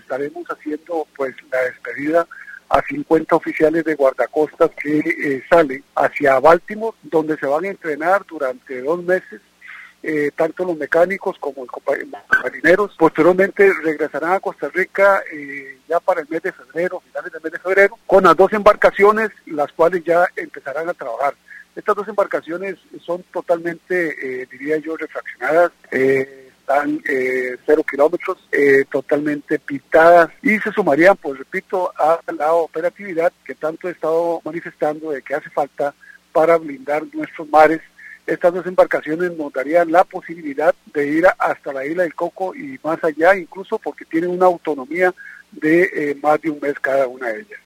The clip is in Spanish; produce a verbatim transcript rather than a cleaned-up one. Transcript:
estaremos haciendo pues la despedida a cincuenta oficiales de guardacostas que eh, salen hacia Baltimore, donde se van a entrenar durante dos meses, eh, tanto los mecánicos como los marineros. Posteriormente regresarán a Costa Rica eh, ya para el mes de febrero, finales del mes de febrero, con las dos embarcaciones, las cuales ya empezarán a trabajar. Estas dos embarcaciones son totalmente, eh, diría yo, refraccionadas, eh, están eh, cero kilómetros, eh, totalmente pintadas y se sumarían, pues repito, a la operatividad que tanto he estado manifestando de que hace falta para blindar nuestros mares. Estas dos embarcaciones nos darían la posibilidad de ir hasta la isla del Coco y más allá, incluso porque tienen una autonomía de eh, más de un mes cada una de ellas.